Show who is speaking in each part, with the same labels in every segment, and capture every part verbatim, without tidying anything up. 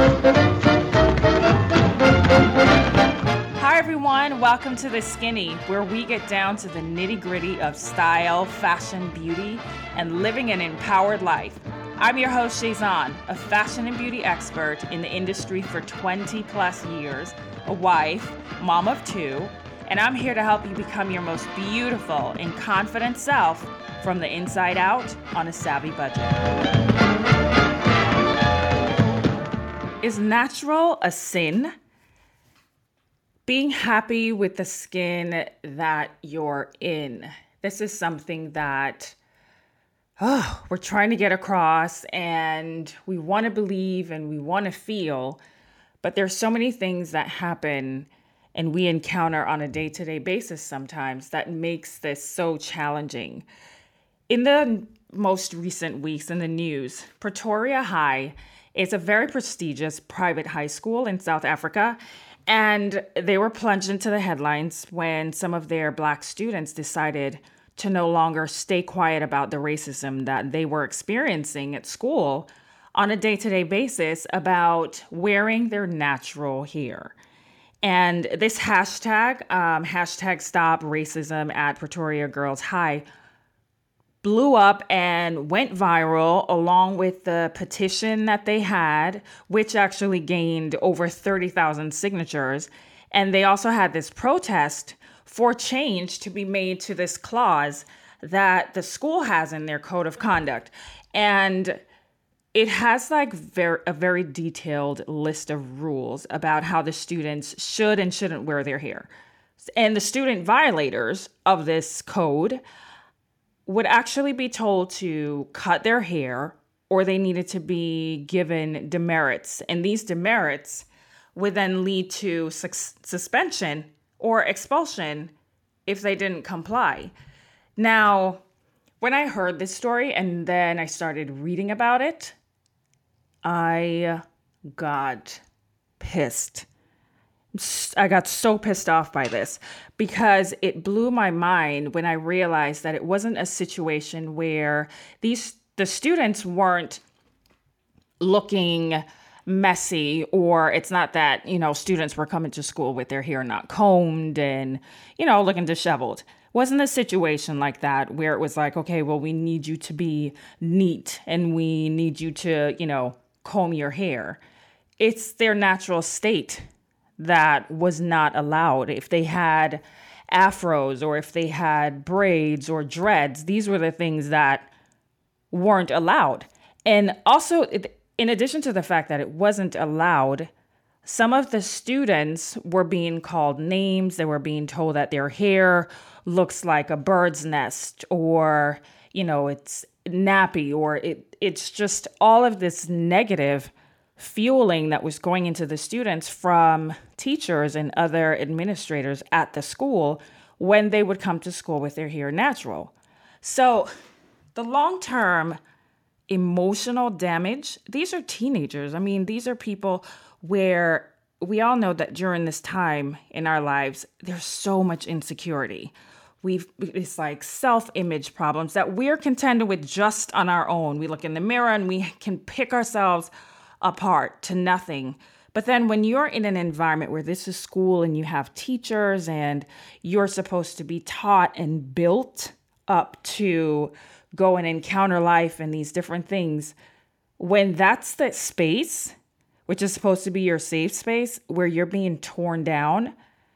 Speaker 1: Hi everyone, welcome to The Skinny, where we get down to the nitty-gritty of style, fashion, beauty, and living an empowered life. I'm your host, Shazan, a fashion and beauty expert in the industry for twenty plus years, a wife, mom of two, and I'm here to help you become your most beautiful and confident self from the inside out on a savvy budget. Is natural a sin? Being happy with the skin that you're in. This is something that oh, we're trying to get across, and we want to believe and we want to feel, but there's so many things that happen and we encounter on a day-to-day basis sometimes that makes this so challenging. In the most recent weeks in the news, Pretoria High is a very prestigious private high school in South Africa, and they were plunged into the headlines when some of their Black students decided to no longer stay quiet about the racism that they were experiencing at school on a day-to-day basis about wearing their natural hair. And this hashtag, um, hashtag Stop Racism at Pretoria Girls High, blew up and went viral along with the petition that they had, which actually gained over thirty thousand signatures. And they also had this protest for change to be made to this clause that the school has in their code of conduct. And it has like very, a very detailed list of rules about how the students should and shouldn't wear their hair. And the student violators of this code would actually be told to cut their hair, or they needed to be given demerits. And these demerits would then lead to su- suspension or expulsion if they didn't comply. Now, when I heard this story and then I started reading about it, I got pissed. I got so pissed off by this because it blew my mind when I realized that it wasn't a situation where these the students weren't looking messy, or it's not that, you know, students were coming to school with their hair not combed and, you know, looking disheveled. It wasn't a situation like that where it was like, okay, well, we need you to be neat and we need you to, you know, comb your hair. It's their natural state that was not allowed. If they had afros or if they had braids or dreads, these were the things that weren't allowed. And also, in addition to the fact that it wasn't allowed, some of the students were being called names. They were being told that their hair looks like a bird's nest, or, you know, it's nappy, or it it's just all of this negative fueling that was going into the students from teachers and other administrators at the school when they would come to school with their hair natural. So the long-term emotional damage, these are teenagers. I mean, these are people where we all know that during this time in our lives, there's so much insecurity. We've, it's like self-image problems that we're contending with just on our own. We look in the mirror and we can pick ourselves apart to nothing. But then when you're in an environment where this is school and you have teachers and you're supposed to be taught and built up to go and encounter life and these different things, when that's the space, which is supposed to be your safe space, where you're being torn down,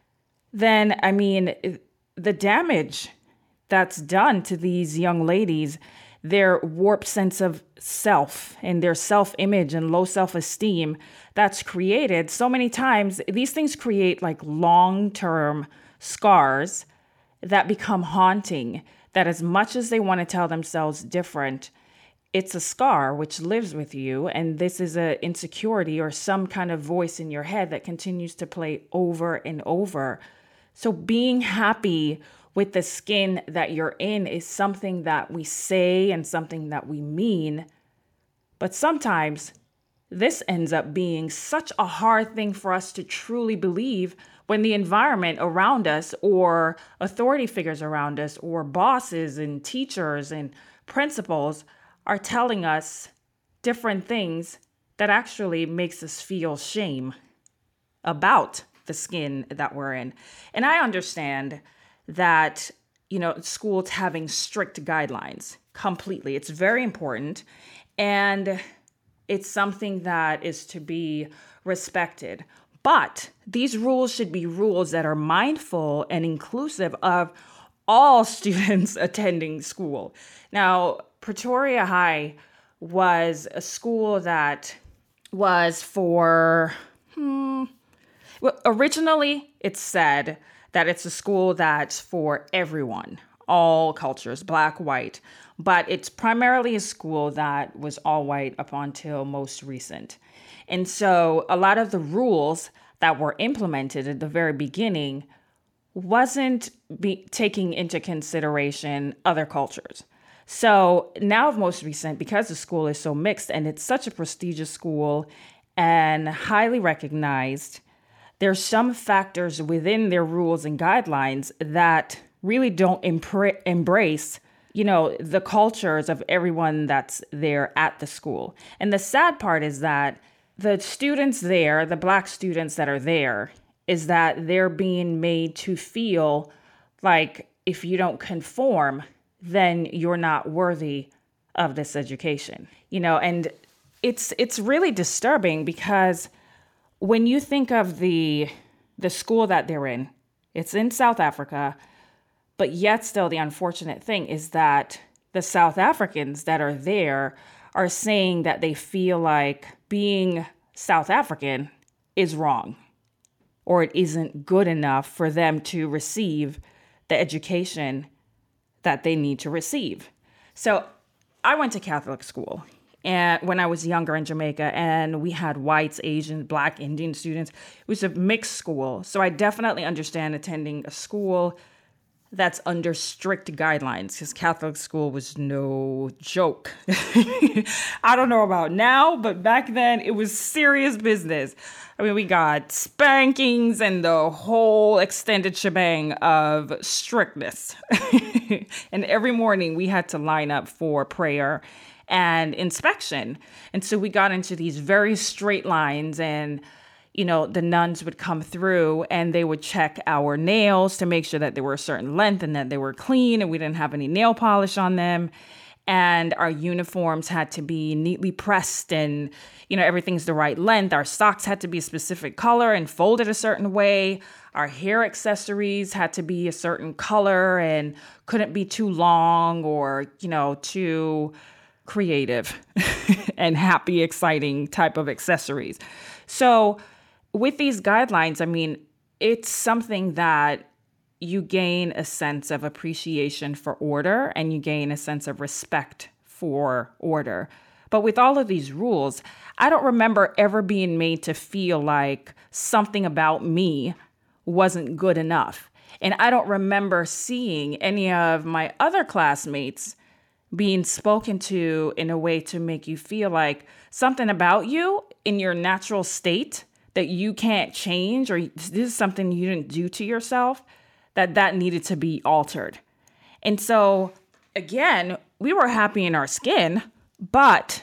Speaker 1: then, I mean, the damage that's done to these young ladies, their warped sense of self and their self-image and low self-esteem that's created so many times, these things create like long-term scars that become haunting, that as much as they want to tell themselves different, it's a scar which lives with you. And this is an insecurity or some kind of voice in your head that continues to play over and over. So being happy with the skin that you're in is something that we say and something that we mean. But sometimes this ends up being such a hard thing for us to truly believe when the environment around us or authority figures around us or bosses and teachers and principals are telling us different things that actually makes us feel shame about the skin that we're in. And I understand that, you know, schools having strict guidelines completely. It's very important. And it's something that is to be respected. But these rules should be rules that are mindful and inclusive of all students attending school. Now, Pretoria High was a school that was for, hmm, well, originally it said that it's a school that's for everyone, all cultures, black, white, but it's primarily a school that was all white up until most recent. And so a lot of the rules that were implemented at the very beginning wasn't be taking into consideration other cultures. So now, most recent, because the school is so mixed and it's such a prestigious school and highly recognized, there's some factors within their rules and guidelines that really don't impre- embrace, you know, the cultures of everyone that's there at the school. And the sad part is that the students there, the black students that are there, is that they're being made to feel like if you don't conform, then you're not worthy of this education. You know, and it's it's really disturbing because when you think of the the school that they're in, it's in South Africa, but yet still the unfortunate thing is that the South Africans that are there are saying that they feel like being South African is wrong, or it isn't good enough for them to receive the education that they need to receive. So I went to Catholic school and when I was younger in Jamaica, and we had whites, Asians, black, Indian students. It was a mixed school. So I definitely understand attending a school that's under strict guidelines, because Catholic school was no joke. I don't know about now, but back then it was serious business. I mean, we got spankings and the whole extended shebang of strictness. And every morning we had to line up for prayer and inspection. And so we got into these very straight lines, and you know, the nuns would come through and they would check our nails to make sure that they were a certain length and that they were clean and we didn't have any nail polish on them. And our uniforms had to be neatly pressed and, you know, everything's the right length. Our socks had to be a specific color and folded a certain way. Our hair accessories had to be a certain color and couldn't be too long or, you know, too creative and happy, exciting type of accessories. So with these guidelines, I mean, it's something that you gain a sense of appreciation for order and you gain a sense of respect for order. But with all of these rules, I don't remember ever being made to feel like something about me wasn't good enough. And I don't remember seeing any of my other classmates being spoken to in a way to make you feel like something about you in your natural state that you can't change, or this is something you didn't do to yourself, that that needed to be altered. And so, again, we were happy in our skin, but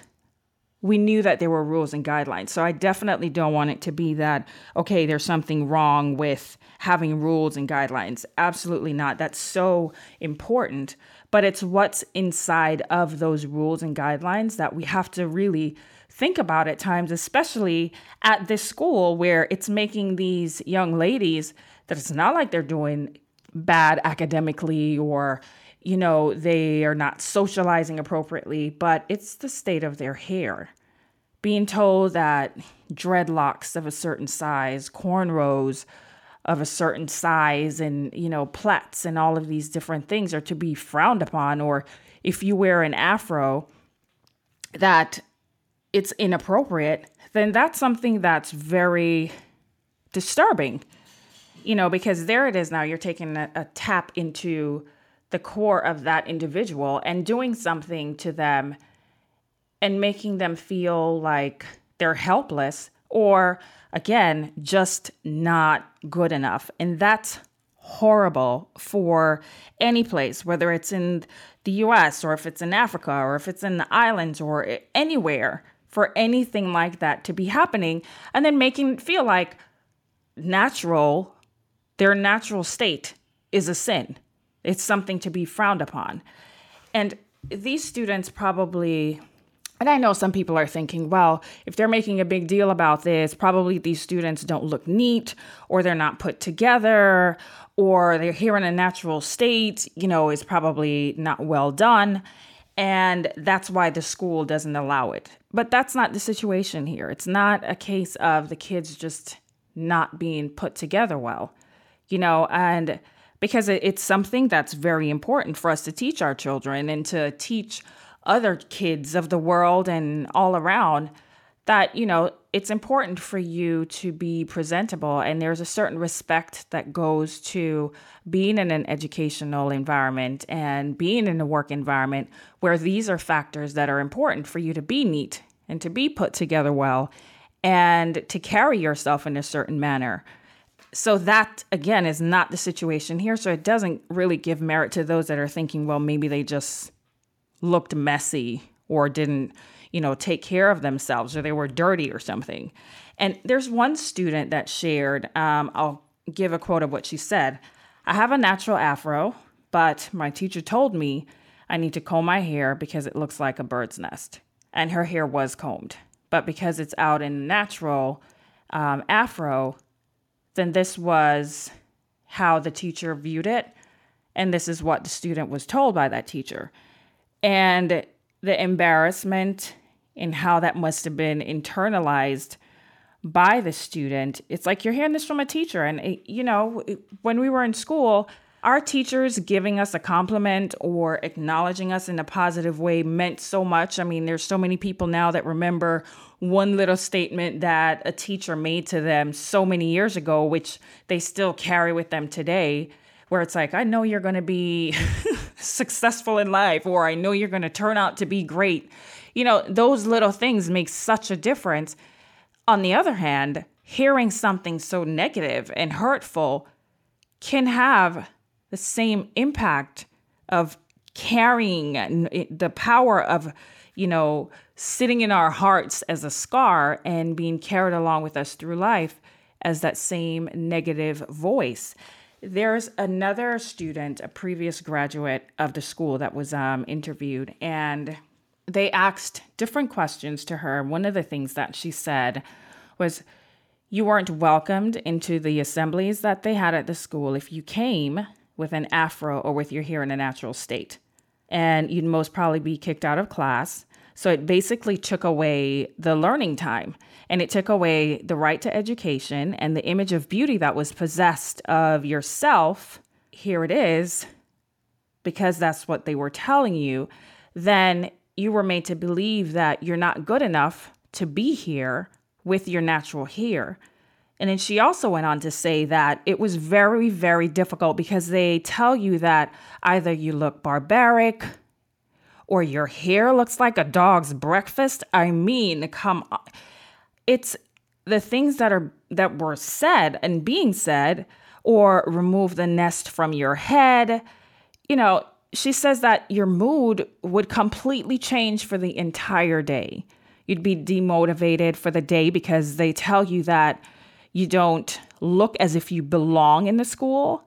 Speaker 1: we knew that there were rules and guidelines. So I definitely don't want it to be that, okay, there's something wrong with having rules and guidelines. Absolutely not. That's so important. But it's what's inside of those rules and guidelines that we have to really think about at times, especially at this school where it's making these young ladies that it's not like they're doing bad academically or, you know, they are not socializing appropriately, but it's the state of their hair. Being told that dreadlocks of a certain size, cornrows of a certain size, and, you know, plaits and all of these different things are to be frowned upon, or if you wear an afro, that it's inappropriate, then that's something that's very disturbing, you know, because there it is now, you're taking a, a tap into the core of that individual and doing something to them and making them feel like they're helpless or, again, just not good enough. And that's horrible for any place, whether it's in the U S or if it's in Africa or if it's in the islands or anywhere, for anything like that to be happening, and then making it feel like natural, their natural state is a sin. It's something to be frowned upon. And these students probably, and I know some people are thinking, well, if they're making a big deal about this, probably these students don't look neat, or they're not put together, or they're here in a natural state, you know, is probably not well done. And that's why the school doesn't allow it. But that's not the situation here. It's not a case of the kids just not being put together well, you know, and because it's something that's very important for us to teach our children and to teach other kids of the world and all around that, you know, it's important for you to be presentable. And there's a certain respect that goes to being in an educational environment and being in a work environment where these are factors that are important for you to be neat and to be put together well and to carry yourself in a certain manner. So that, again, is not the situation here. So it doesn't really give merit to those that are thinking, well, maybe they just looked messy or didn't, you know, take care of themselves, or they were dirty or something. And there's one student that shared, um, I'll give a quote of what she said. I have a natural afro, but my teacher told me I need to comb my hair because it looks like a bird's nest. And her hair was combed. But because it's out in natural um, afro, then this was how the teacher viewed it. And this is what the student was told by that teacher. And the embarrassment and how that must have been internalized by the student. It's like you're hearing this from a teacher. And, it, you know, it, when we were in school, our teachers giving us a compliment or acknowledging us in a positive way meant so much. I mean, there's so many people now that remember one little statement that a teacher made to them so many years ago, which they still carry with them today, where it's like, I know you're going to be successful in life, or I know you're going to turn out to be great. You know, those little things make such a difference. On the other hand, hearing something so negative and hurtful can have the same impact of carrying the power of, you know, sitting in our hearts as a scar and being carried along with us through life as that same negative voice. There's another student, a previous graduate of the school that was um, interviewed, and they asked different questions to her. One of the things that she said was, you weren't welcomed into the assemblies that they had at the school if you came with an afro or with your hair in a natural state. And you'd most probably be kicked out of class. So it basically took away the learning time, and it took away the right to education and the image of beauty that was possessed of yourself. Here it is, because that's what they were telling you. Then you were made to believe that you're not good enough to be here with your natural hair. And then she also went on to say that it was very, very difficult because they tell you that either you look barbaric or your hair looks like a dog's breakfast. I mean, come on. It's the things that are that were said and being said, or remove the nest from your head. You know, she says that your mood would completely change for the entire day. You'd be demotivated for the day because they tell you that you don't look as if you belong in the school.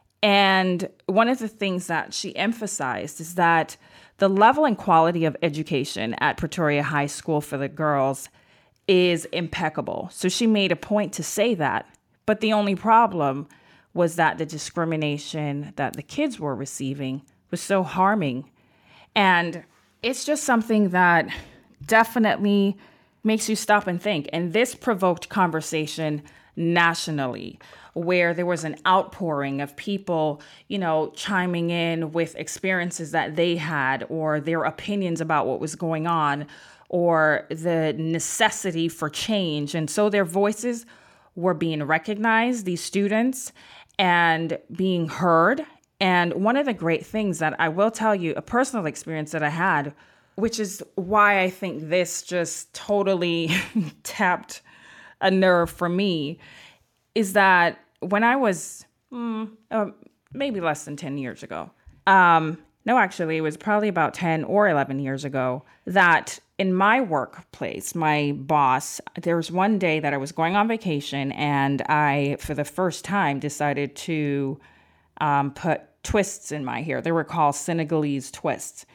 Speaker 1: And one of the things that she emphasized is that the level and quality of education at Pretoria High School for the girls is impeccable. So she made a point to say that. But the only problem was that the discrimination that the kids were receiving was so harming. And it's just something that definitely makes you stop and think. And this provoked conversation nationally, where there was an outpouring of people, you know, chiming in with experiences that they had, or their opinions about what was going on, or the necessity for change. And so their voices were being recognized, these students, and being heard. And one of the great things that I will tell you, a personal experience that I had, which is why I think this just totally tapped a nerve for me, is that when I was mm, uh, maybe less than ten years ago, um, no, actually, it was probably about ten or eleven years ago, that in my workplace, my boss, there was one day that I was going on vacation and I, for the first time, decided to um, put twists in my hair. They were called Senegalese twists.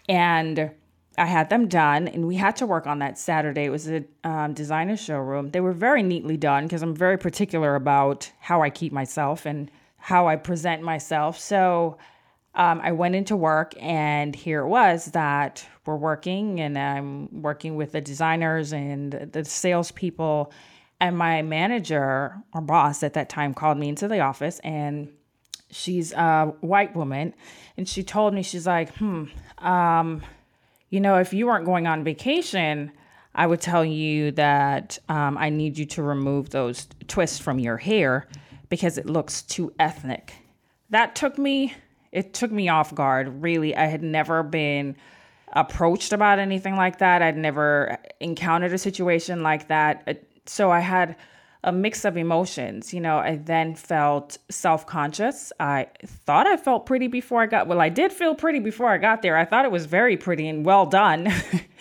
Speaker 1: And I had them done and we had to work on that Saturday. It was a um, designer showroom. They were very neatly done because I'm very particular about how I keep myself and how I present myself. So Um, I went into work and here it was that we're working and I'm working with the designers and the salespeople. And my manager or boss at that time called me into the office and she's a white woman. And she told me, she's like, hmm, um, you know, if you weren't going on vacation, I would tell you that um, I need you to remove those twists from your hair because it looks too ethnic. That took me... It took me off guard, really. I had never been approached about anything like that. I'd never encountered a situation like that. So I had a mix of emotions. You know, I then felt self-conscious. I thought I felt pretty before I got, well, I did feel pretty before I got there. I thought it was very pretty and well done.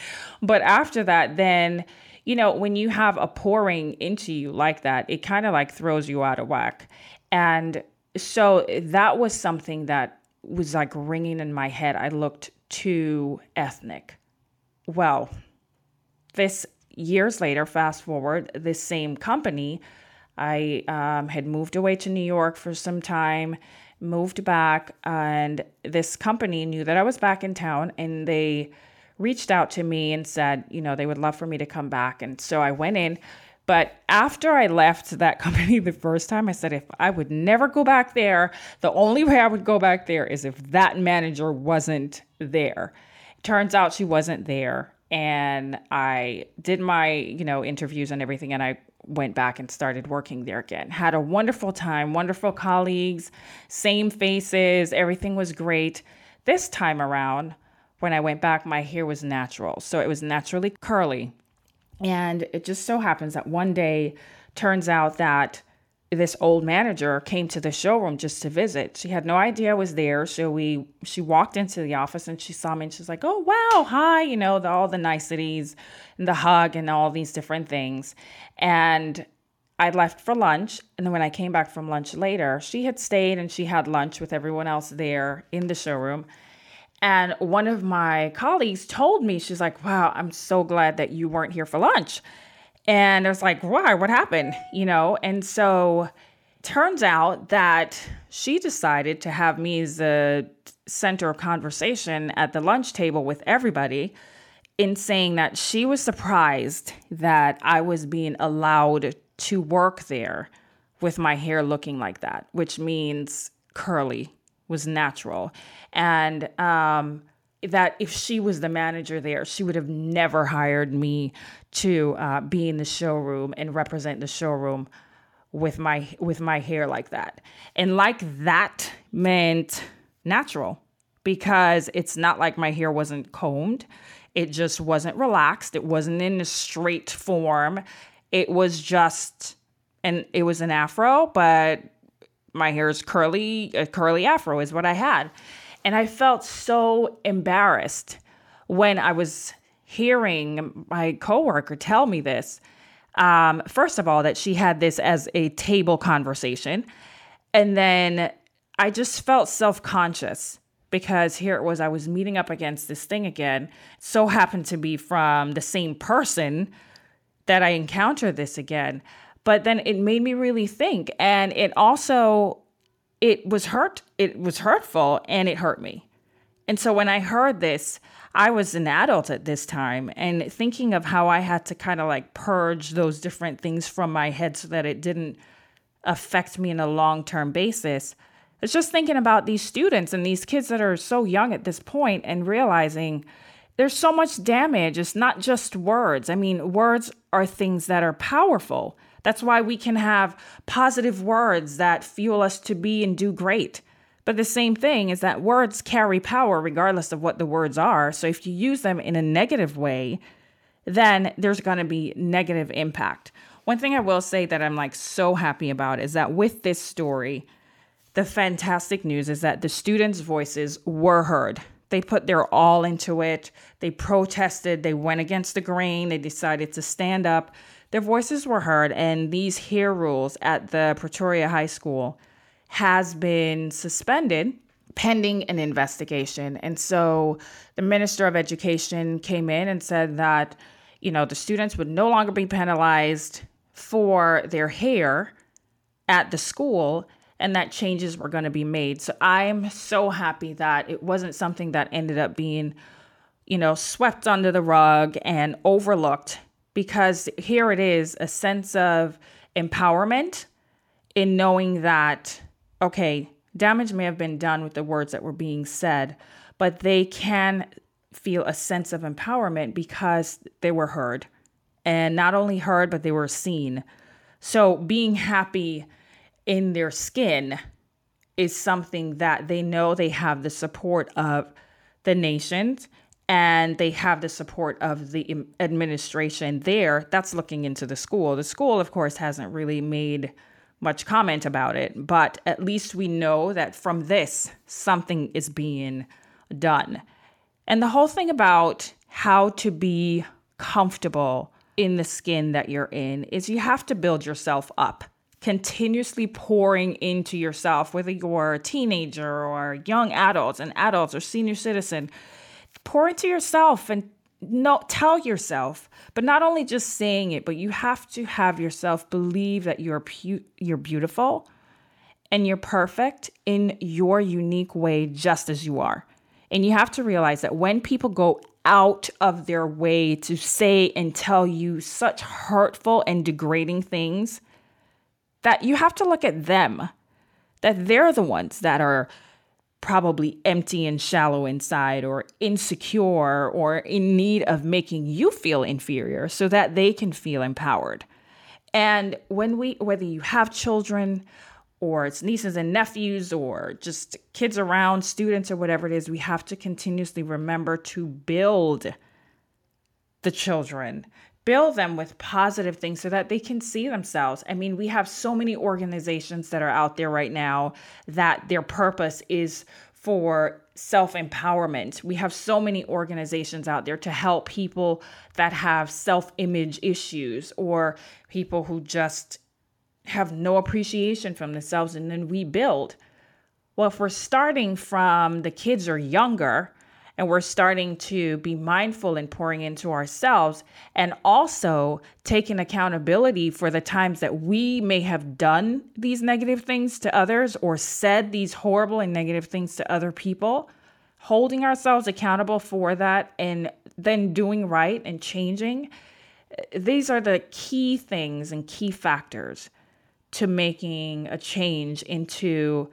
Speaker 1: But after that, then, you know, when you have a pouring into you like that, it kind of like throws you out of whack. And so that was something that was like ringing in my head. I looked too ethnic. Well, this years later, fast forward, this same company, I um, had moved away to New York for some time, moved back, and this company knew that I was back in town and they reached out to me and said, you know, they would love for me to come back. And so I went in. But after I left that company the first time, I said, if I would never go back there, the only way I would go back there is if that manager wasn't there. Turns out she wasn't there. And I did my, you know, interviews and everything. And I went back and started working there again. Had a wonderful time, wonderful colleagues, same faces. Everything was great. This time around, when I went back, my hair was natural. So it was naturally curly. And it just so happens that one day, turns out that this old manager came to the showroom just to visit. She had no idea I was there. So we, she walked into the office and she saw me and she's like, oh, wow, hi, you know, the, all the niceties and the hug and all these different things. And I left for lunch. And then when I came back from lunch later, she had stayed and she had lunch with everyone else there in the showroom. And one of my colleagues told me, she's like, wow, I'm so glad that you weren't here for lunch. And I was like, why? What happened? You know, and so turns out that she decided to have me as the center of conversation at the lunch table with everybody in saying that she was surprised that I was being allowed to work there with my hair looking like that, which means curly, was natural. And um, that if she was the manager there, she would have never hired me to uh, be in the showroom and represent the showroom with my with my hair like that. And like that meant natural, because it's not like my hair wasn't combed. It just wasn't relaxed. It wasn't in a straight form. It was just, and it was an afro, but my hair is curly, a curly afro is what I had. And I felt so embarrassed when I was hearing my coworker tell me this. Um, first of all, that she had this as a table conversation. And then I just felt self-conscious because here it was, I was meeting up against this thing again. So happened to be from the same person that I encountered this again. But then it made me really think. And it also, it was hurt. It was hurtful and it hurt me. And so when I heard this, I was an adult at this time and thinking of how I had to kind of like purge those different things from my head so that it didn't affect me in a long-term basis. It's just thinking about these students and these kids that are so young at this point and realizing there's so much damage. It's not just words. I mean, words are things that are powerful. That's why we can have positive words that fuel us to be and do great. But the same thing is that words carry power regardless of what the words are. So if you use them in a negative way, then there's going to be negative impact. One thing I will say that I'm like so happy about is that with this story, the fantastic news is that the students' voices were heard. They put their all into it. They protested. They went against the grain. They decided to stand up. Their voices were heard. And these hair rules at the Pretoria High School has been suspended pending an investigation. And so the Minister of Education came in and said that, you know, the students would no longer be penalized for their hair at the school, and that changes were going to be made. So I'm so happy that it wasn't something that ended up being, you know, swept under the rug and overlooked, because here it is, a sense of empowerment in knowing that, okay, damage may have been done with the words that were being said, but they can feel a sense of empowerment because they were heard, and not only heard, but they were seen. So being happy in their skin is something that they know they have the support of the nation, and they have the support of the administration there that's looking into the school. The school, of course, hasn't really made much comment about it, but at least we know that from this, something is being done. And the whole thing about how to be comfortable in the skin that you're in is you have to build yourself up, continuously pouring into yourself, whether you're a teenager or young adults and adults or senior citizen. Pour into yourself and no, tell yourself, but not only just saying it, but you have to have yourself believe that you're pu- you're beautiful and you're perfect in your unique way, just as you are. And you have to realize that when people go out of their way to say and tell you such hurtful and degrading things, that you have to look at them, that they're the ones that are probably empty and shallow inside, or insecure, or in need of making you feel inferior so that they can feel empowered. And when we, whether you have children or it's nieces and nephews or just kids around, students or whatever it is, we have to continuously remember to build the children, build them with positive things so that they can see themselves. I mean, we have so many organizations that are out there right now that their purpose is for self-empowerment. We have so many organizations out there to help people that have self-image issues or people who just have no appreciation from themselves, and then we build. Well, if we're starting from the kids are younger and we're starting to be mindful and pouring into ourselves, and also taking accountability for the times that we may have done these negative things to others or said these horrible and negative things to other people, holding ourselves accountable for that and then doing right and changing, these are the key things and key factors to making a change into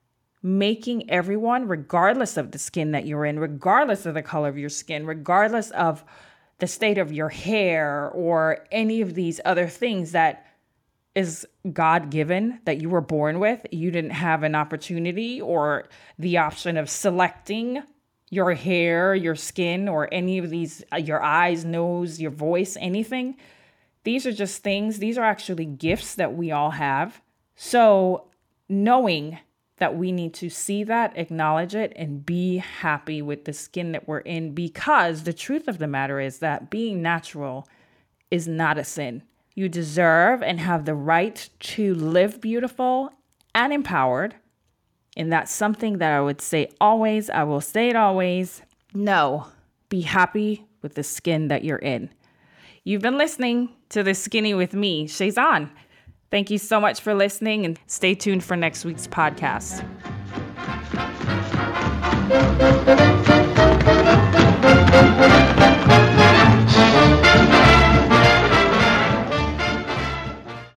Speaker 1: making everyone, regardless of the skin that you're in, regardless of the color of your skin, regardless of the state of your hair or any of these other things that is God-given, that you were born with, you didn't have an opportunity or the option of selecting your hair, your skin, or any of these, your eyes, nose, your voice, anything. These are just things, these are actually gifts that we all have. So knowing that we need to see that, acknowledge it, and be happy with the skin that we're in, because the truth of the matter is that being natural is not a sin. You deserve and have the right to live beautiful and empowered. And that's something that I would say always, I will say it always. No, be happy with the skin that you're in. You've been listening to The Skinny with me, Shazan. Thank you so much for listening, and stay tuned for next week's podcast.